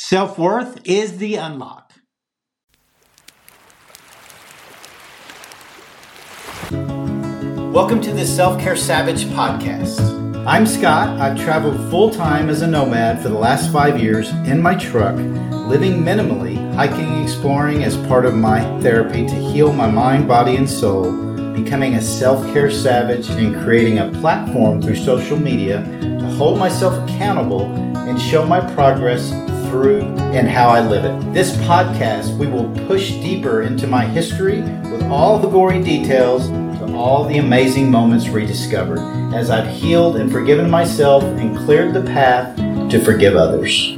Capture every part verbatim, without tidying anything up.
Self-worth is the unlock. Welcome to the Self-Care Savage podcast. I'm Scott. I've traveled full-time as a nomad for the last five years in my truck, living minimally, hiking and exploring as part of my therapy to heal my mind, body, and soul, becoming a self-care savage and creating a platform through social media to hold myself accountable and show my progress through and how I live it. This podcast, we will push deeper into my history with all the gory details to all the amazing moments rediscovered as I've healed and forgiven myself and cleared the path to forgive others.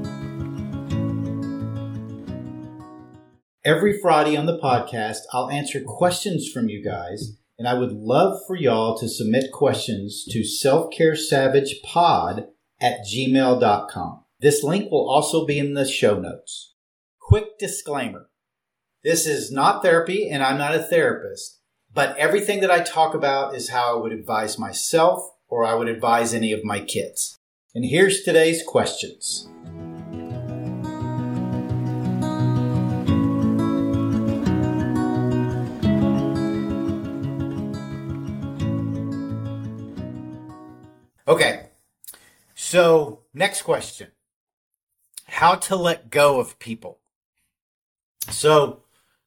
Every Friday on the podcast, I'll answer questions from you guys, and I would love for y'all to submit questions to selfcaresavagepod at gmail dot com. This link will also be in the show notes. Quick disclaimer. This is not therapy and I'm not a therapist, but everything that I talk about is how I would advise myself or I would advise any of my kids. And here's today's questions. Okay, so next question. How to let go of people. So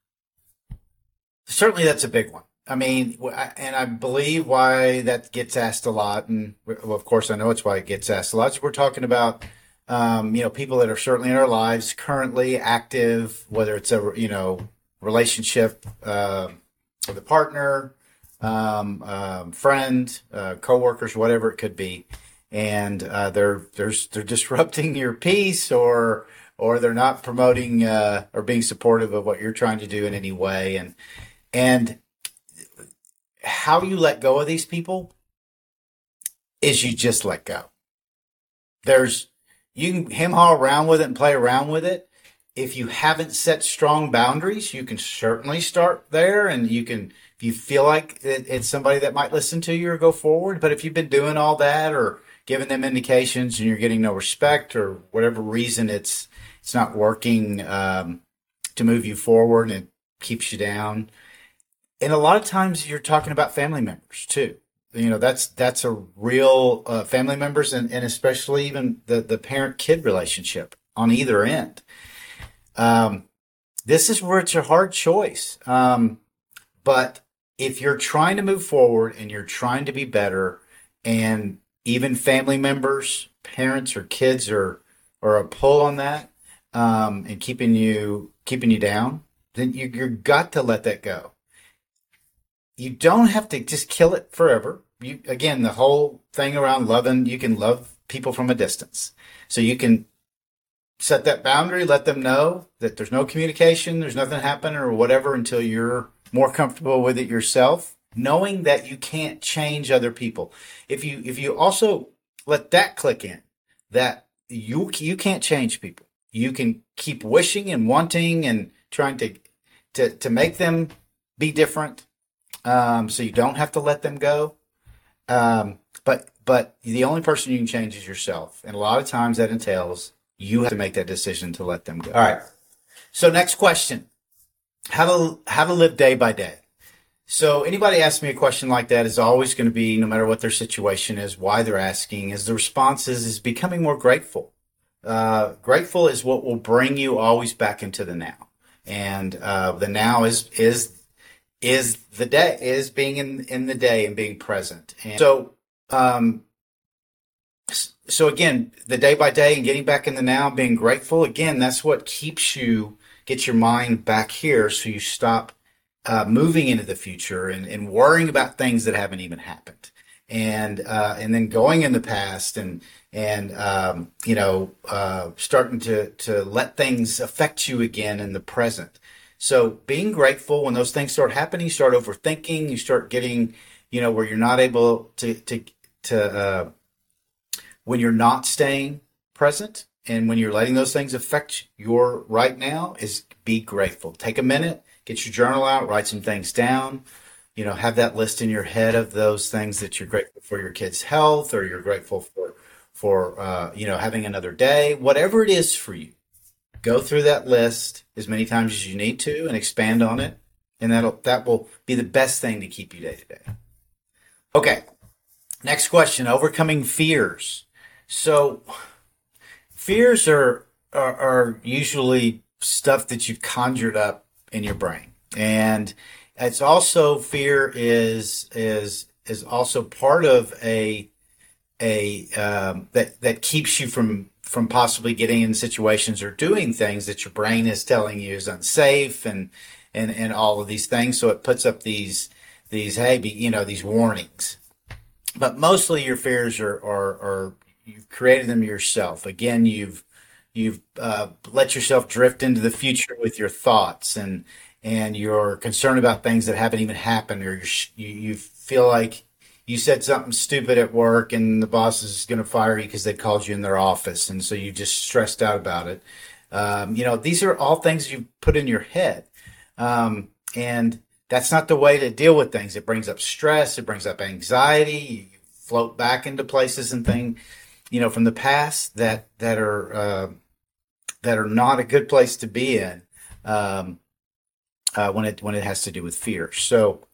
certainly that's a big one. I mean, and I believe why that gets asked a lot. And well, of course, I know it's why it gets asked a lot. So we're talking about, um, you know, people that are certainly in our lives, currently active, whether it's a, you know, relationship uh, with a partner, um, um, friend, uh, coworkers, whatever it could be. And uh, they're they're they're disrupting your peace, or or they're not promoting uh, or being supportive of what you're trying to do in any way. And and how you let go of these people is you just let go. There's you can hem haw around with it and play around with it. If you haven't set strong boundaries, you can certainly start there, and you can, if you feel like it, it's somebody that might listen to you or go forward. But if you've been doing all that or giving them indications and you're getting no respect or whatever reason it's it's not working um, to move you forward and it keeps you down. And a lot of times you're talking about family members too. You know, that's that's a real uh, family members and, and especially even the, the parent-kid relationship on either end. Um, this is where it's a hard choice. Um, but if you're trying to move forward and you're trying to be better, and even family members, parents or kids are, are a pull on that, um, and keeping you, keeping you down, then you, you've got to let that go. You don't have to just kill it forever. You, again, the whole thing around loving, you can love people from a distance. So you can set that boundary, let them know that there's no communication, there's nothing happening or whatever until you're more comfortable with it yourself, knowing that you can't change other people. If you if you also let that click in, that you you can't change people. You can keep wishing and wanting and trying to to, to make them be different, um, so you don't have to let them go. Um, but but the only person you can change is yourself. And a lot of times that entails you have to make that decision to let them go. All right. So next question, how to, how to live day by day. So anybody asks me a question like that is always going to be, no matter what their situation is, why they're asking, is the response is, is becoming more grateful. Uh, grateful is what will bring you always back into the now. And, uh, the now is, is, is the day, is being in, in the day and being present. And so, um, So again, the day by day and getting back in the now, being grateful, again, that's what keeps you, gets your mind back here so you stop uh, moving into the future and, and worrying about things that haven't even happened. And uh, and then going in the past and, and um, you know, uh, starting to, to let things affect you again in the present. So being grateful when those things start happening, you start overthinking, you start getting, you know, where you're not able to, to, to uh, when you're not staying present and when you're letting those things affect your right now, is be grateful. Take a minute, get your journal out, write some things down, you know, have that list in your head of those things that you're grateful for your kids' health, or you're grateful for, for, uh, you know, having another day, whatever it is for you. Go through that list as many times as you need to and expand on it. And that'll, that will be the best thing to keep you day to day. Okay. Next question, overcoming fears. So fears are, are, are usually stuff that you've conjured up in your brain. And it's also, fear is, is, is also part of a, a, um, that, that keeps you from, from possibly getting in situations or doing things that your brain is telling you is unsafe and, and, and all of these things. So it puts up these, these, hey, you know, these warnings. But mostly your fears are, are, are you've created them yourself. Again, you've you've uh, let yourself drift into the future with your thoughts, and and you're concerned about things that haven't even happened, or you're, you you feel like you said something stupid at work, and the boss is going to fire you because they called you in their office, and so you just stressed out about it. Um, you know, these are all things you put in your head, um, and that's not the way to deal with things. It brings up stress. It brings up anxiety. You float back into places and things, you know, from the past that that are uh, that are not a good place to be in um, uh, when it when it has to do with fear. So,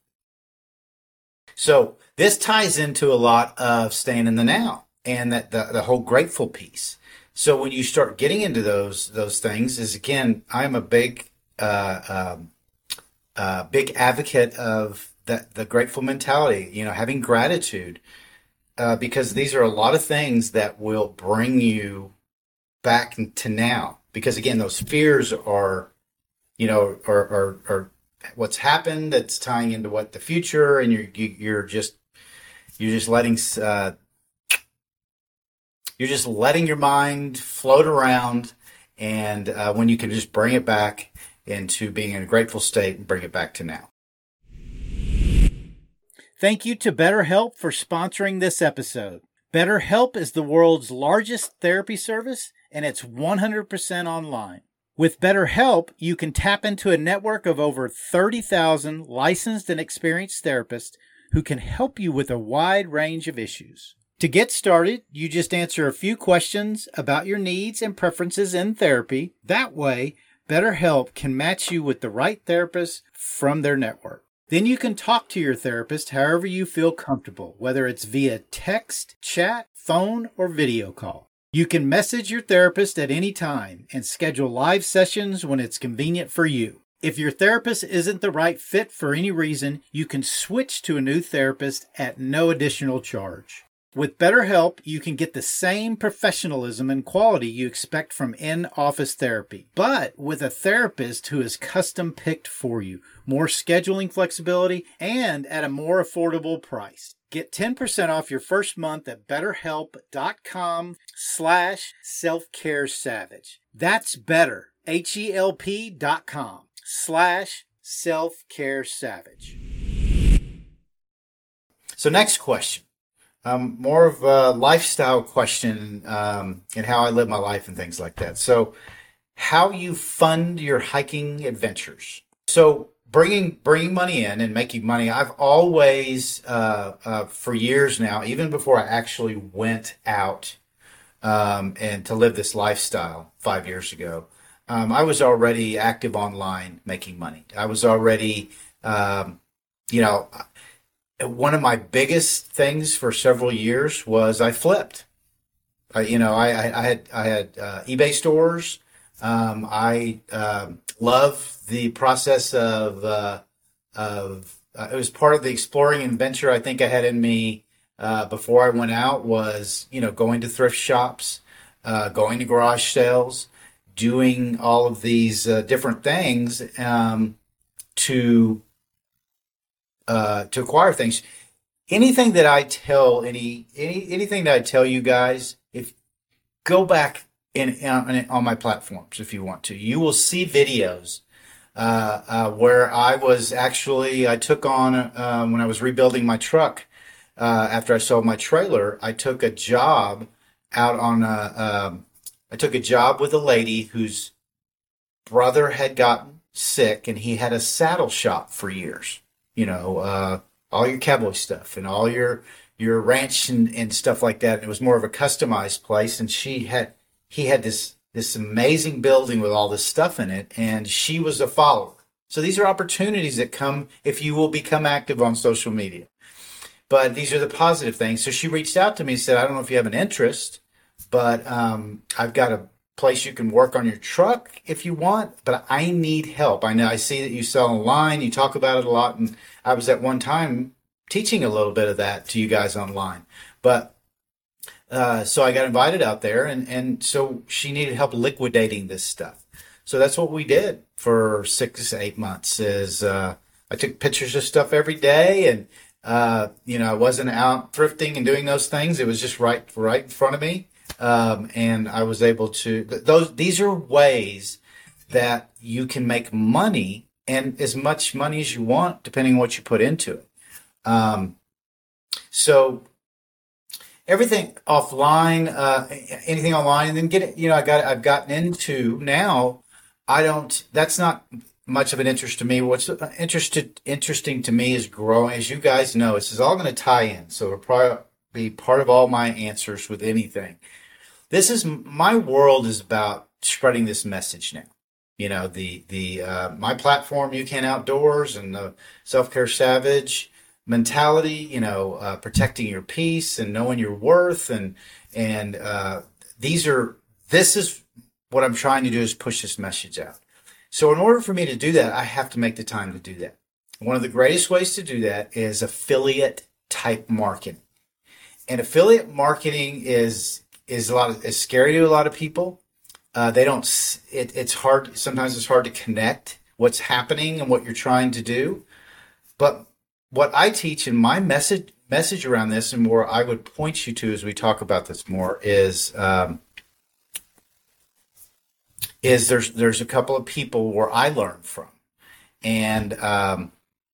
so this ties into a lot of staying in the now and that the the whole grateful piece. So when you start getting into those those things, is again, I'm a big uh, um, Uh, big advocate of that, the grateful mentality, you know, having gratitude, uh, because these are a lot of things that will bring you back to now. Because again, those fears are, you know, are, are, are what's happened. That's tying into what the future, and you're, you, you're just, you're just letting, uh, you're just letting your mind float around. And uh, when you can just bring it back into being in a grateful state and bring it back to now. Thank you to BetterHelp for sponsoring this episode. BetterHelp is the world's largest therapy service, and it's one hundred percent online. With BetterHelp, you can tap into a network of over thirty thousand licensed and experienced therapists who can help you with a wide range of issues. To get started, you just answer a few questions about your needs and preferences in therapy. That way, BetterHelp can match you with the right therapist from their network. Then you can talk to your therapist however you feel comfortable, whether it's via text, chat, phone, or video call. You can message your therapist at any time and schedule live sessions when it's convenient for you. If your therapist isn't the right fit for any reason, you can switch to a new therapist at no additional charge. With BetterHelp, you can get the same professionalism and quality you expect from in-office therapy, but with a therapist who is custom-picked for you, more scheduling flexibility, and at a more affordable price. Get ten percent off your first month at betterhelp.com slash selfcaresavage. That's better, H-E-L-P dot com slash selfcaresavage. So next question. Um, more of a lifestyle question um, and how I live my life and things like that. So how you fund your hiking adventures. So bringing bringing money in and making money, I've always, uh, uh, for years now, even before I actually went out um, and to live this lifestyle five years ago, um, I was already active online making money. I was already, um, you know, one of my biggest things for several years was I flipped. I, you know, I, I, I had I had uh, eBay stores. Um, I uh, love the process of uh, of uh, it was part of the exploring adventure I think I had in me uh, before I went out was, you know, going to thrift shops, uh, going to garage sales, doing all of these uh, different things um, to. Uh, to acquire things. Anything that I tell any, any anything that I tell you guys, if go back in, in on my platforms if you want to, you will see videos uh, uh, where I was actually I took on uh, when I was rebuilding my truck uh, after I sold my trailer. I took a job out on a, um, I took a job with a lady whose brother had gotten sick, and he had a saddle shop for years. You know, uh, all your cowboy stuff and all your your ranch and, and stuff like that. It was more of a customized place, and she had he had this this amazing building with all this stuff in it, and she was a follower. So these are opportunities that come if you will become active on social media. But these are the positive things. So she reached out to me and said, I don't know if you have an interest, but um, I've got a place you can work on your truck if you want, but I need help. I know I see that you sell online, you talk about it a lot, and I was at one time teaching a little bit of that to you guys online. But uh, so I got invited out there, and, and so she needed help liquidating this stuff. So that's what we did for six, eight months is uh, I took pictures of stuff every day, and uh, you know, I wasn't out thrifting and doing those things. It was just right, right in front of me. Um, and I was able to, those, these are ways that you can make money, and as much money as you want, depending on what you put into it. Um, so everything offline, uh, anything online, and then get it, you know, I got, I've gotten into now, I don't, that's not much of an interest to me. What's interested, interesting to me is growing. As you guys know, this is all going to tie in. So it'll probably be part of all my answers with anything. This is, my world is about spreading this message now. You know, the, the, uh, my platform, You Can Outdoors, and the Self-Care Savage mentality, you know, uh, protecting your peace and knowing your worth. And, and, uh, these are, this is what I'm trying to do, is push this message out. So in order for me to do that, I have to make the time to do that. One of the greatest ways to do that is affiliate type marketing. And affiliate marketing is, is a lot of, is scary to a lot of people. Uh, they don't, it, it's hard. Sometimes it's hard to connect what's happening and what you're trying to do. But what I teach in my message, message around this, and where I would point you to as we talk about this more, is, um, is there's, there's a couple of people where I learned from. And, um,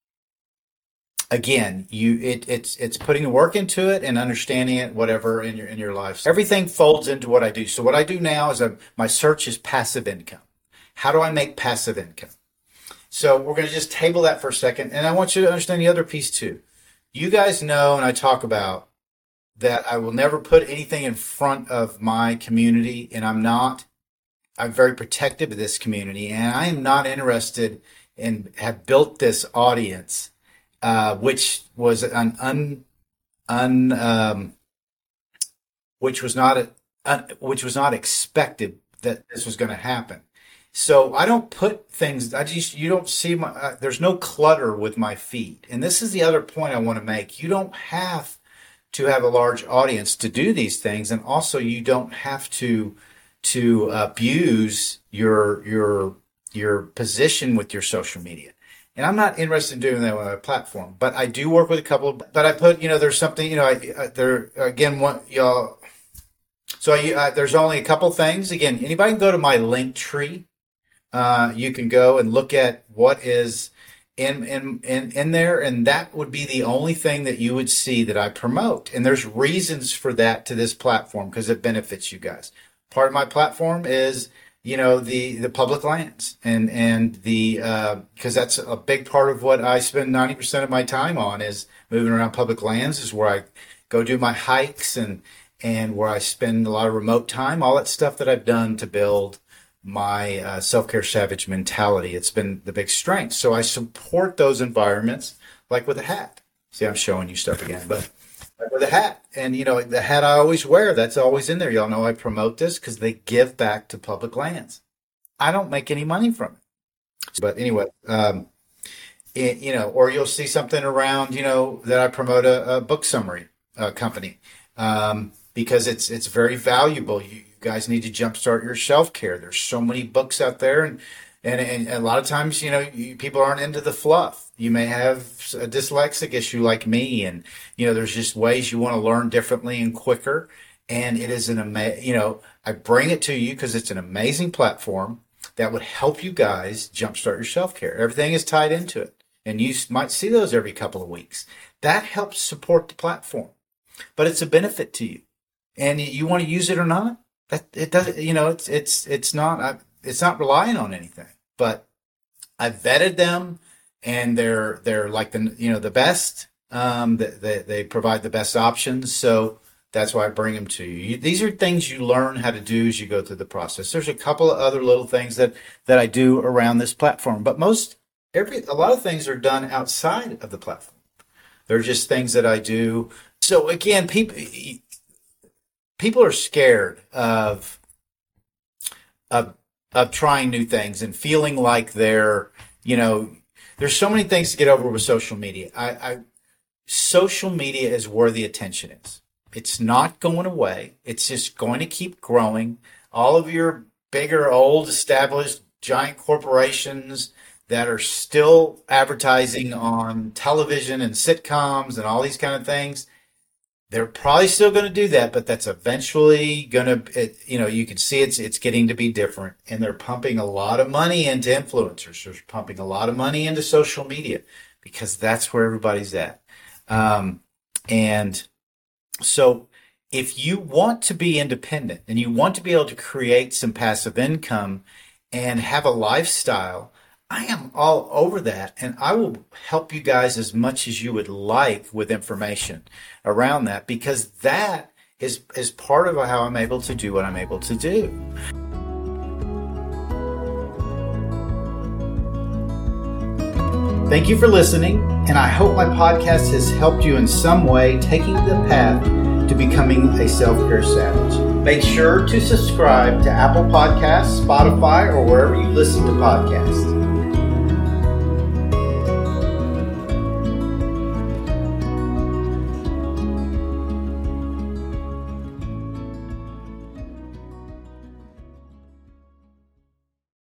again, you it, it's it's putting the work into it and understanding it, whatever in your in your life. Everything folds into what I do. So what I do now is I'm, my search is passive income. How do I make passive income? So we're going to just table that for a second, and I want you to understand the other piece too. You guys know, and I talk about that I will never put anything in front of my community, and I'm not. I'm very protective of this community, and I am not interested in have built this audience. Uh, which was an un, un um, which was not a, un, which was not expected that this was going to happen. So I don't put things. I just you don't see my. Uh, there's no clutter with my feed, and this is the other point I want to make. You don't have to have a large audience to do these things, and also you don't have to to abuse your your your position with your social media. And I'm not interested in doing that with my platform, but I do work with a couple. But I put, you know, there's something, you know, I, I there again, one y'all. So I, uh, there's only a couple things. Again, anybody can go to my link tree. Uh, you can go and look at what is in in in in there, and that would be the only thing that you would see that I promote. And there's reasons for that to this platform because it benefits you guys. Part of my platform is, you know, the, the public lands and, and the, uh, cause that's a big part of what I spend ninety percent of my time on is moving around public lands, is where I go do my hikes and, and where I spend a lot of remote time, all that stuff that I've done to build my uh, Self-Care Savage mentality. It's been the big strength. So I support those environments, like with a hat. See, I'm showing you stuff again, but like with a hat. And, you know, the hat I always wear, that's always in there. Y'all know I promote this because they give back to public lands. I don't make any money from it. But anyway, um, it, you know, or you'll see something around, you know, that I promote a, a book summary uh, company um, because it's it's very valuable. You, you guys need to jumpstart your self-care. There's so many books out there, and and, and a lot of times, you know, you, people aren't into the fluff. You may have a dyslexic issue like me, and, you know, there's just ways you want to learn differently and quicker. And it is an amazing, you know, I bring it to you because it's an amazing platform that would help you guys jumpstart your self-care. Everything is tied into it. And you might see those every couple of weeks. That helps support the platform, but it's a benefit to you. And you want to use it or not, that it does, you know, it's, it's, it's not, it's not relying on anything, but I vetted them. And they're they're like the you know the best. Um, they, they provide the best options. So That's why I bring them to you. These are things you learn how to do as you go through the process. There's a couple of other little things that, that I do around this platform, but most every a lot of things are done outside of the platform. They're just things that I do. So again, people people are scared of of of trying new things and feeling like they're, you know, there's so many things to get over with social media. I, I social media is where the attention is. It's not going away. It's just going to keep growing. All of your bigger, old, established, giant corporations that are still advertising on television and sitcoms and all these kind of things, they're probably still going to do that, but that's eventually going to, you know, you can see it's it's getting to be different. And they're pumping a lot of money into influencers. They're pumping a lot of money into social media because that's where everybody's at. Um, and so if you want to be independent and you want to be able to create some passive income and have a lifestyle, I am all over that. And I will help you guys as much as you would like with information around that, because that is, is part of how I'm able to do what I'm able to do. Thank you for listening, and I hope my podcast has helped you in some way taking the path to becoming a self-care savage. Make sure to subscribe to Apple Podcasts, Spotify, or wherever you listen to podcasts.